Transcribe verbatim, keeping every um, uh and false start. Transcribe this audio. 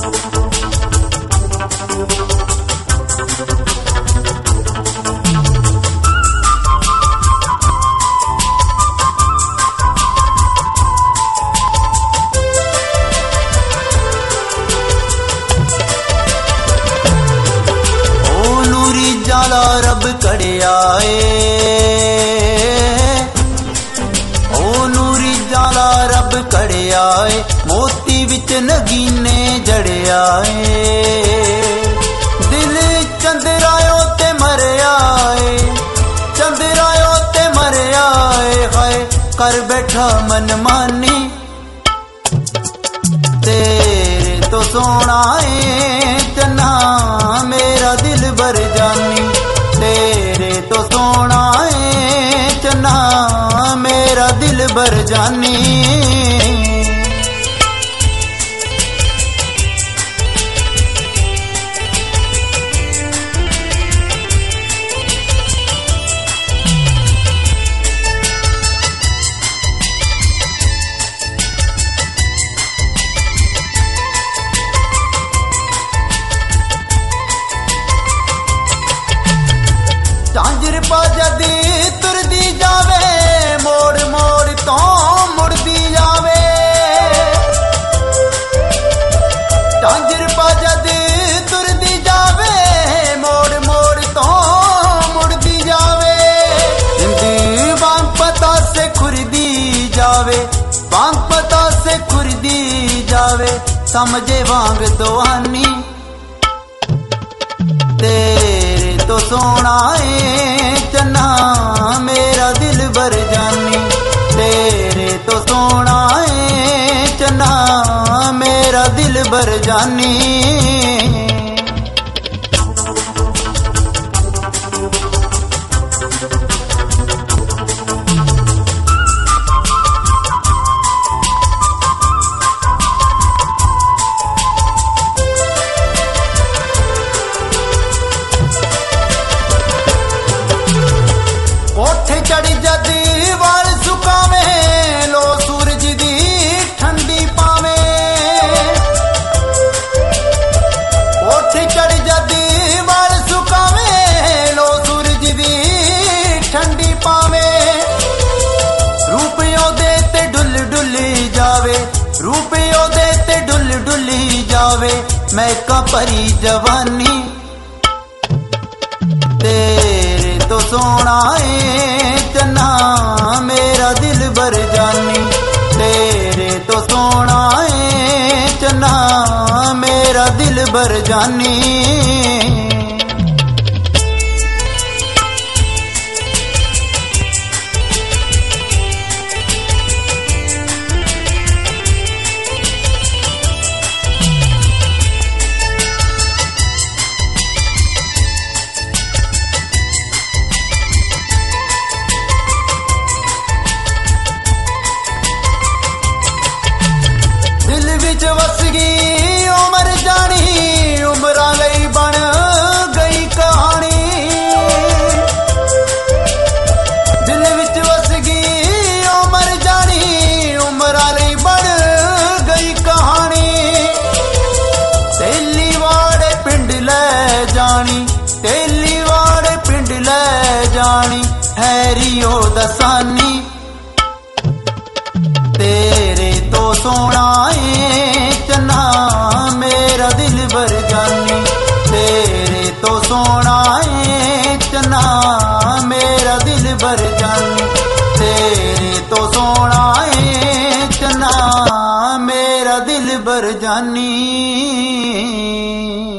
रब कड़िया ओ नूरी जाला रब कड़िया मोती विच नगीने जड़िया दिल चंद्रायो ते मरिया चंद्रायो ते मरिया हाय कर बैठा मन मानी तेरे तो सोना है चन्ना मेरा दिल भर जानी तेरे तो सोना है चन्ना मेरा दिल भर जानी झांझर पा जदी तुरदी जावे मोड़ मोड़ तो मुड़दी जावे झांझर पा जदी तुरदी जावे मोड़ मोड़ तो मुड़दी जावे जिंदगी बांग पता से खुरदी जावे बांग पता से खुरदी जावे समझे वांग दोआनी तेरे तो सोना है चन्ना मेरा दिल भर जानी तेरे तो सोना है चन्ना मेरा दिल भर जानी चढ़ी जदी वाल सुकावे लो सूरज दी ठंडी पावे ओठे चढ़ी जदी वाल सुकावे लो सूरज दी ठंडी पावे रूपियों दे ते डुल डुली जावे रूपियों दे ते डुल डुली जावे मैं का परी जवानी तेरे तो सोना है चन्ना मेरा दिल भर जानी तेरे तो सोना है चन्ना मेरा दिल भर जानी वस गई उम्र जानी उम्र गई बन गई कहानी दिल विच वस गई उम्र जानी उम्र गई बन गई कहानी तेली वाड़े पिंड ले जानी तेली वाड़े पिंड ले जानी हैरियो दसानी तेरे तो सोना है चन्ना मेरा दिल भर जानी तेरे तो सोना है चन्ना मेरा दिल भर जानी तेरे तो सोना है चन्ना मेरा दिल भर जानी।